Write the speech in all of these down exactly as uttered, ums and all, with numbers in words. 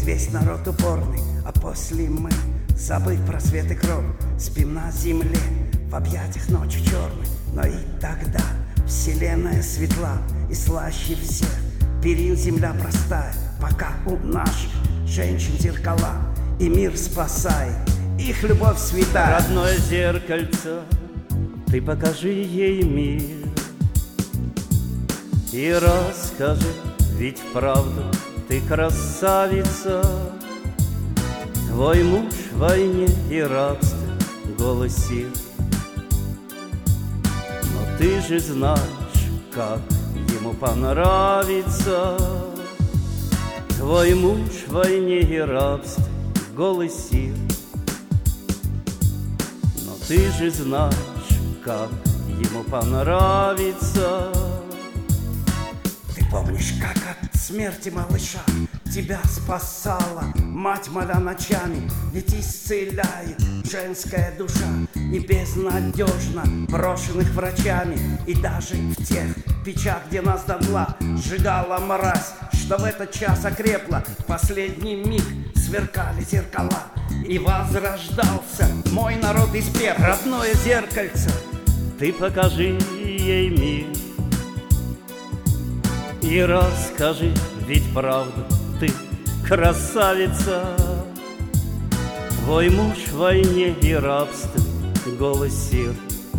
весь народ упорный, а после мы, забыв про свет и кровь, спим на земле в объятиях ночи черной. Но и тогда вселенная светла и слаще всех перин земля простая, пока у наших женщин зеркала, и мир спасает их любовь святая. Родное зеркальце, ты покажи ей мир и расскажи, ведь правда ты красавица. Твой муж в войне и рабстве голосит, но ты же знаешь, как ему понравится. Твой муж в войне и рабстве голосит, но ты же знаешь, как ему понравится. Ты помнишь, как от смерти малыша тебя спасала мать моя ночами? Ведь исцеляет женская душа и безнадежно брошенных врачами. И даже в тех печах, где нас дотла сжигала мразь, что в этот час окрепла, в последний миг сверкали зеркала, и возрождался мой народ из пепла. Родное зеркальце, ты покажи ей мир и расскажи, ведь правда ты красавица. Твой муж в войне и рабстве голосит,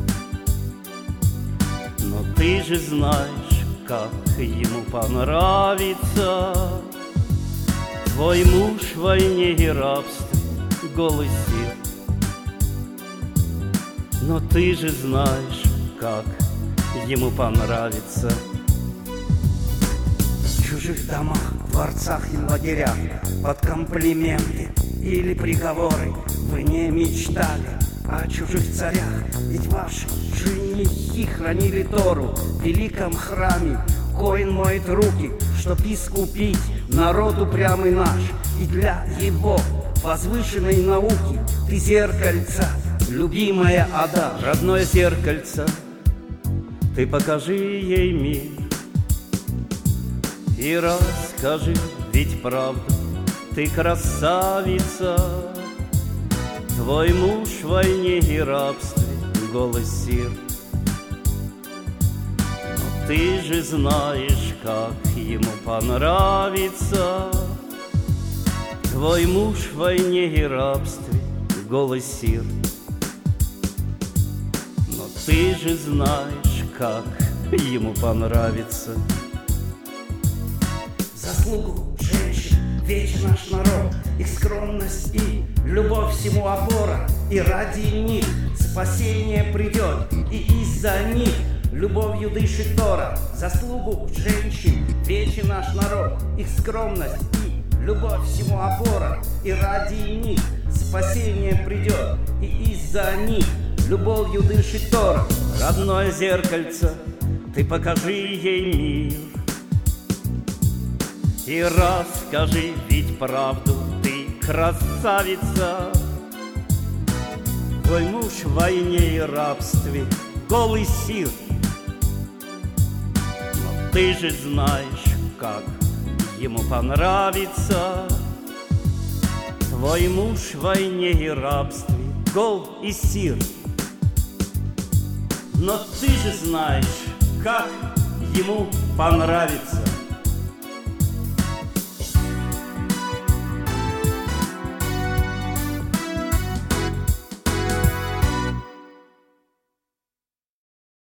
но ты же знаешь, как ему понравится. Твой муж в войне и рабстве голосит, но ты же знаешь, как ему понравится. В чужих домах, дворцах и лагерях, под комплименты или приговоры вы не мечтали о чужих царях. Ведь ваши женихи хранили Тору в великом храме. Коин моет руки, чтоб искупить народ упрямый наш. И для его возвышенной науки ты зеркальца, любимая Ада. Родное зеркальце, ты покажи ей мир и расскажи, ведь правда ты красавица. Твой муж в войне и рабстве голосит, но ты же знаешь, как ему понравится. Твой муж в войне и рабстве голосит, но ты же знаешь, как ему понравится. Заслугу женщин вечен наш народ, их скромность и любовь всему опора. И ради них спасение придет, и из-за них любовью дышит Тора. Заслугу женщин вечен наш народ, их скромность и любовь всему опора. И ради них спасение придет, и из-за них любовью дышит Тора. Родное зеркальце, ты покажи ей мир и расскажи, ведь правду ты красавица. Твой муж в войне и рабстве голый сир, но ты же знаешь, как ему понравится. Твой муж в войне и рабстве гол и сир, но ты же знаешь, как ему понравится.